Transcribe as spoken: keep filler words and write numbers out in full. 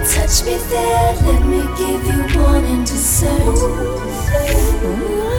Touch me there, let me give you one in dessert. Ooh.